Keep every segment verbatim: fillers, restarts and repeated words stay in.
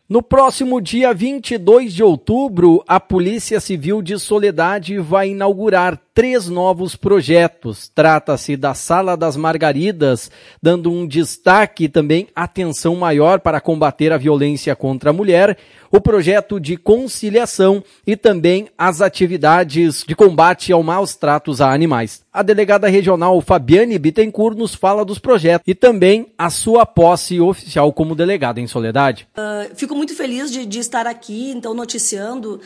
No próximo dia vinte e dois de outubro, a Polícia Civil de Soledade vai inaugurar três novos projetos. Trata-se da Sala das Margaridas, dando um destaque e também atenção maior para combater a violência contra a mulher, o projeto de conciliação e também as atividades de combate ao maus tratos a animais. A delegada regional Fabiane Bittencourt nos fala dos projetos e também a sua posse oficial como delegada em Soledade. Uh, fico muito feliz de, de estar aqui, então, noticiando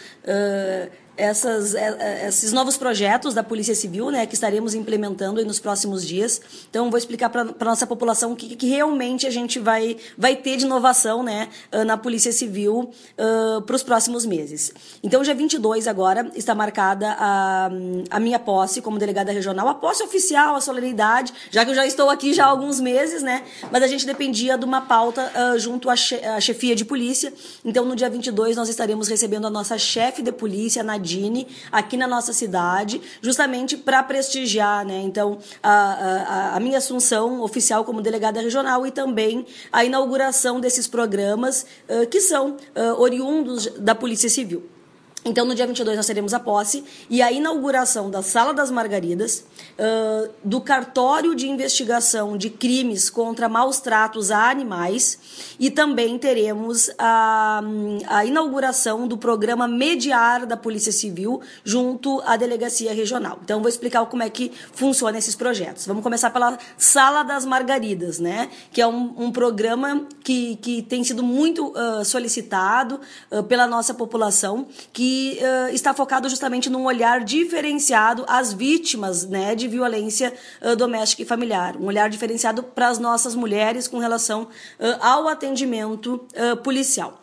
uh, essas, uh, esses novos projetos da Polícia Civil, né, que estaremos implementando aí nos próximos dias. Então, vou explicar para a nossa população o que, que realmente a gente vai, vai ter de inovação, né, uh, na Polícia Civil uh, para os próximos meses. Então, dia vinte e dois agora está marcada a, a minha posse como delegada regional, a posse oficial, a solenidade, já que eu já estou aqui já há alguns meses, né, mas a gente dependia de uma pauta uh, junto à, che à chefia de polícia. Então, no dia vinte e dois, nós estaremos recebendo a nossa chefe de polícia, Nadine, aqui na nossa cidade, justamente para prestigiar, né, então, a, a, a minha assunção oficial como delegada regional e também a inauguração desses programas uh, que são uh, oriundos da Polícia Civil. Então, no dia vinte e dois, nós teremos a posse e a inauguração da Sala das Margaridas, uh, do cartório de investigação de crimes contra maus tratos a animais e também teremos a, a inauguração do programa Mediar da Polícia Civil junto à Delegacia Regional. Então, vou explicar como é que funciona esses projetos. Vamos começar pela Sala das Margaridas, né? Que é um, um programa que, que tem sido muito uh, solicitado uh, pela nossa população, que E, uh, está focado justamente num olhar diferenciado às vítimas, né, de violência uh, doméstica e familiar. Um olhar diferenciado para as nossas mulheres com relação uh, ao atendimento uh, policial.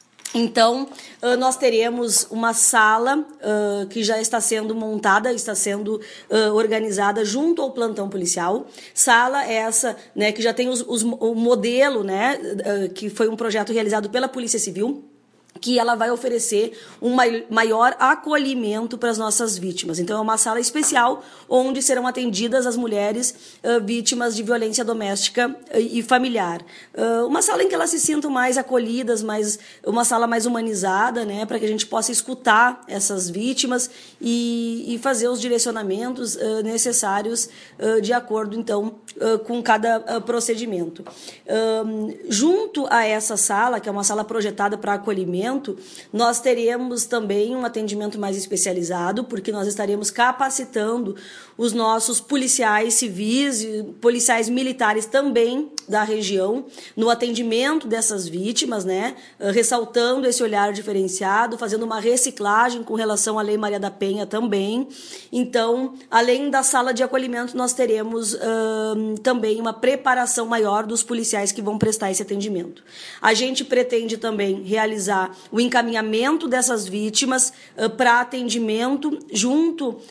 Então, uh, nós teremos uma sala uh, que já está sendo montada, está sendo uh, organizada junto ao plantão policial. Sala essa, né, que já tem os, os, o modelo, né, uh, que foi um projeto realizado pela Polícia Civil, que ela vai oferecer um maior acolhimento para as nossas vítimas. Então, é uma sala especial onde serão atendidas as mulheres uh, vítimas de violência doméstica e, e familiar. Uh, uma sala em que elas se sintam mais acolhidas, mais, uma sala mais humanizada, né, para que a gente possa escutar essas vítimas e, e fazer os direcionamentos uh, necessários uh, de acordo, então, uh, com cada uh, procedimento. Uh, junto a essa sala, que é uma sala projetada para acolhimento, nós teremos também um atendimento mais especializado, porque nós estaremos capacitando os nossos policiais civis e policiais militares também da região no atendimento dessas vítimas, né? Ressaltando esse olhar diferenciado, fazendo uma reciclagem com relação à Lei Maria da Penha também. Então, além da sala de acolhimento, nós teremos uh, também uma preparação maior dos policiais que vão prestar esse atendimento. A gente pretende também realizar o encaminhamento dessas vítimas uh, para atendimento junto uh,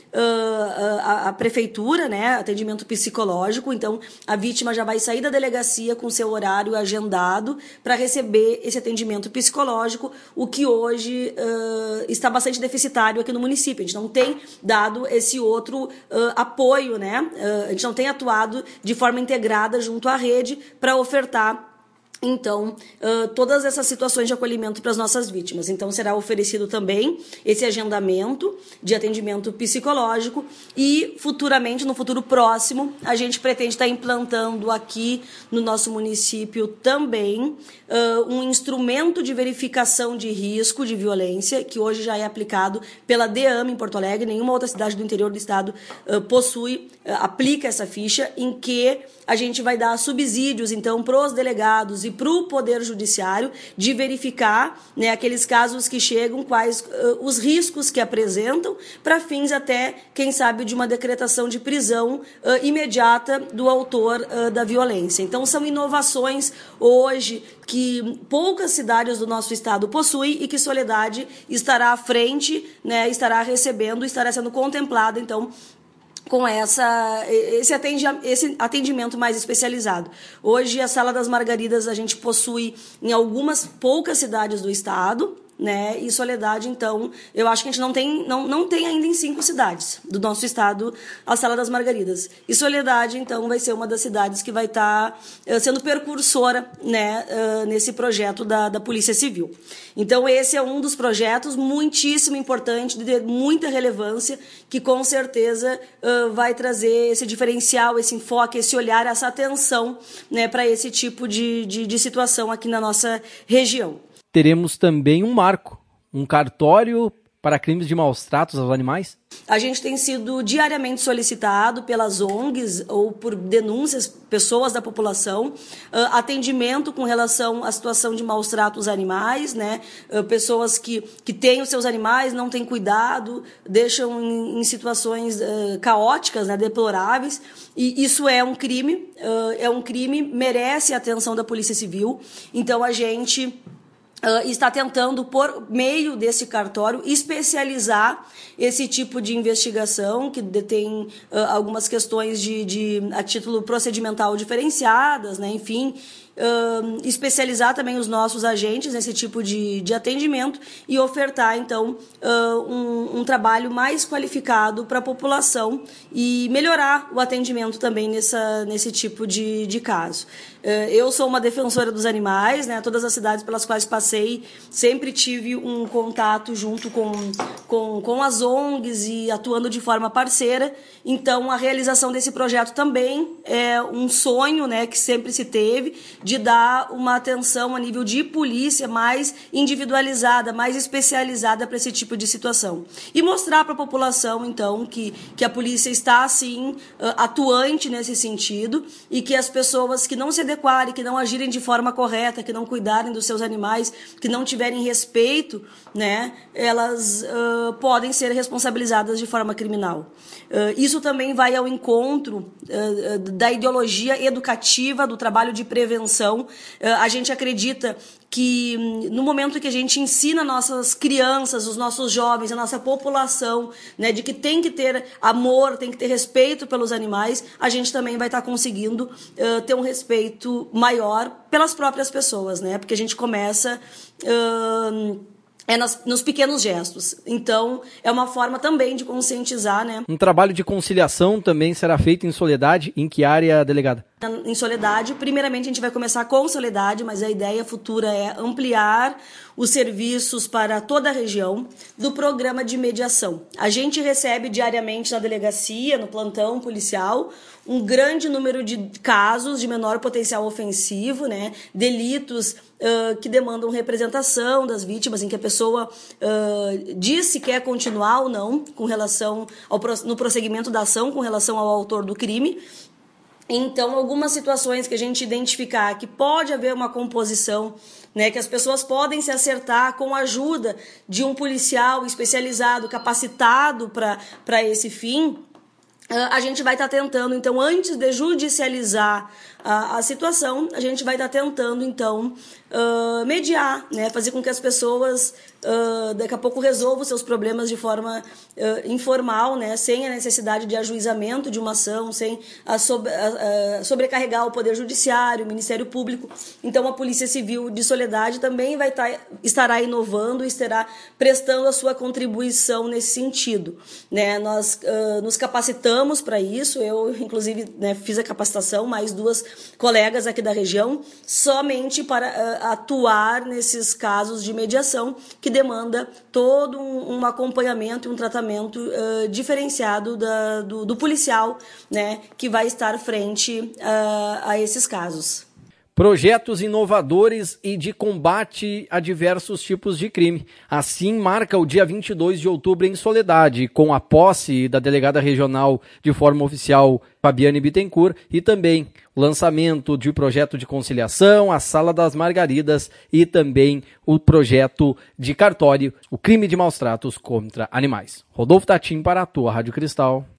à, à prefeitura, né, atendimento psicológico. Então, a vítima já vai sair da delegacia com seu horário agendado para receber esse atendimento psicológico, o que hoje uh, está bastante deficitário aqui no município. A gente não tem dado esse outro uh, apoio, né? Uh, a gente não tem atuado de forma integrada junto à rede para ofertar Então, uh, todas essas situações de acolhimento para as nossas vítimas. Então, será oferecido também esse agendamento de atendimento psicológico e, futuramente, no futuro próximo, a gente pretende estar implantando aqui no nosso município também uh, um instrumento de verificação de risco de violência, que hoje já é aplicado pela DEAM em Porto Alegre. Nenhuma outra cidade do interior do estado uh, possui, uh, aplica essa ficha, em que a gente vai dar subsídios, então, para os delegados e para o Poder Judiciário de verificar, né, aqueles casos que chegam, quais uh, os riscos que apresentam, para fins até, quem sabe, de uma decretação de prisão uh, imediata do autor uh, da violência. Então, são inovações hoje que poucas cidades do nosso estado possuem e que Soledade estará à frente, né, estará recebendo, estará sendo contemplada, então, com essa, esse, atendi, esse atendimento mais especializado. Hoje, a Sala das Margaridas a gente possui em algumas poucas cidades do estado, né? E Soledade, então, eu acho que a gente não tem, não, não tem ainda em cinco cidades do nosso estado a Sala das Margaridas. E Soledade, então, vai ser uma das cidades que vai estar uh, sendo percursora, né, uh, nesse projeto da, da Polícia Civil. Então, esse é um dos projetos muitíssimo importante, de muita relevância, que com certeza uh, vai trazer esse diferencial, esse enfoque, esse olhar, essa atenção, né, para esse tipo de, de, de situação aqui na nossa região. Teremos também um marco, um cartório para crimes de maus tratos aos animais? A gente tem sido diariamente solicitado pelas O N Gs ou por denúncias, pessoas da população, uh, atendimento com relação à situação de maus tratos aos animais, né? Uh, pessoas que, que têm os seus animais, não têm cuidado, deixam em, em situações uh, caóticas, né, deploráveis, e isso é um crime, uh, é um crime, merece a atenção da Polícia Civil. Então a gente Uh, está tentando, por meio desse cartório, especializar esse tipo de investigação, que detém uh, algumas questões de, de, a título procedimental diferenciadas, né? Enfim, uh, especializar também os nossos agentes nesse tipo de, de atendimento e ofertar, então, uh, um, um trabalho mais qualificado para a população e melhorar o atendimento também nessa, nesse tipo de, de caso. Uh, eu sou uma defensora dos animais, né? Todas as cidades pelas quais passei, sempre tive um contato junto com, com, com as O N Gs e atuando de forma parceira. Então, a realização desse projeto também é um sonho, né, que sempre se teve, de dar uma atenção a nível de polícia mais individualizada, mais especializada para esse tipo de situação. E mostrar para a população, então, que, que a polícia está, sim, atuante nesse sentido e que as pessoas que não se adequarem, que não agirem de forma correta, que não cuidarem dos seus animais, que não tiverem respeito, né, elas uh, podem ser responsabilizadas de forma criminal. Uh, isso também vai ao encontro uh, da ideologia educativa, do trabalho de prevenção. Uh, a gente acredita que no momento que a gente ensina nossas crianças, os nossos jovens, a nossa população, né, de que tem que ter amor, tem que ter respeito pelos animais, a gente também vai estar conseguindo uh, ter um respeito maior pelas próprias pessoas, né? Porque a gente começa uh, é nos, nos pequenos gestos. Então, é uma forma também de conscientizar, né? Um trabalho de conciliação também será feito em Soledade. Em que área, delegada? Em Soledade, primeiramente a gente vai começar com Soledade, mas a ideia futura é ampliar os serviços para toda a região do programa de mediação. A gente recebe diariamente na delegacia, no plantão policial, um grande número de casos de menor potencial ofensivo, né? Delitos uh, que demandam representação das vítimas, em que a pessoa uh, diz se quer continuar ou não com relação ao, no prosseguimento da ação com relação ao autor do crime. Então, algumas situações que a gente identificar que pode haver uma composição, né, que as pessoas podem se acertar com a ajuda de um policial especializado, capacitado para esse fim, a gente vai estar tentando, então, antes de judicializar a, a situação, a gente vai estar tentando, então, uh, mediar, né, fazer com que as pessoas uh, daqui a pouco resolvam seus problemas de forma uh, informal, né, sem a necessidade de ajuizamento de uma ação, sem a sobre, a, a sobrecarregar o Poder Judiciário, o Ministério Público. Então, a Polícia Civil de Soledade também vai estar, estará inovando e estará prestando a sua contribuição nesse sentido, né. Nós uh, nos capacitamos para isso, eu, inclusive, né, fiz a capacitação, mais duas colegas aqui da região, somente para uh, atuar nesses casos de mediação, que demanda todo um, um acompanhamento e um tratamento uh, diferenciado da, do, do policial, né, que vai estar frente uh, a esses casos. Projetos inovadores e de combate a diversos tipos de crime. Assim marca o dia vinte e dois de outubro em Soledade, com a posse da delegada regional de forma oficial Fabiane Bittencourt e também o lançamento de projeto de conciliação, a Sala das Margaridas e também o projeto de cartório, o crime de maus tratos contra animais. Rodolfo Tatim para a tua Rádio Cristal.